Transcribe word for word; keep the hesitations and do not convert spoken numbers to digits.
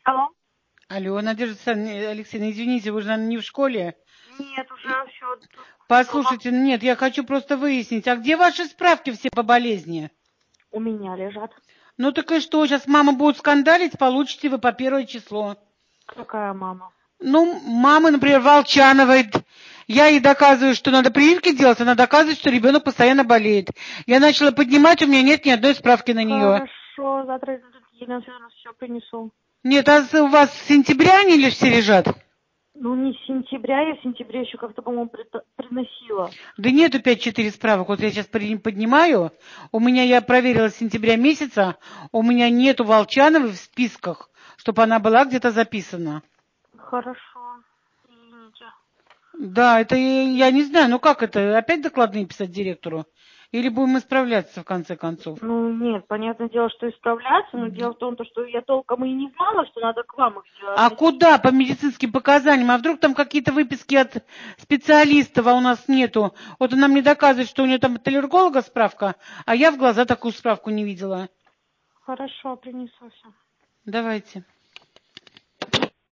Алло. Алло, Надежда Алексеевна, извините, вы же, наверное, не в школе? Нет, уже все. Послушайте, нет, я хочу просто выяснить, а где ваши справки все по болезни? У меня лежат. Ну так и что, сейчас мама будет скандалить, получите вы по первое число. Какая мама? Ну, мама, например, Волчановой. Я ей доказываю, что надо прививки делать, она доказывает, что ребенок постоянно болеет. Я начала поднимать, у меня нет ни одной справки на нее. Хорошо, завтра Елена Федоровна все принесу. Нет, а у вас с сентября они лишь все лежат? Ну, не с сентября, я в сентябре еще как-то, по-моему, приносила. Да нету пять-четыре справок. Вот я сейчас поднимаю. У меня, я проверила с сентября месяца, у меня нету Волчановой в списках, чтобы она была где-то записана. Хорошо, извините. Да, это я не знаю, ну как это, опять докладные писать директору? Или будем исправляться в конце концов? Ну, нет, понятное дело, что исправляться, но дело в том, что я толком и не знала, что надо к вам их А относить. куда по медицинским показаниям? А вдруг там какие-то выписки от специалистов, а у нас нету? Вот она мне доказывает, что у нее там от аллерголога справка, а я в глаза такую справку не видела. Хорошо, принесу все. Давайте.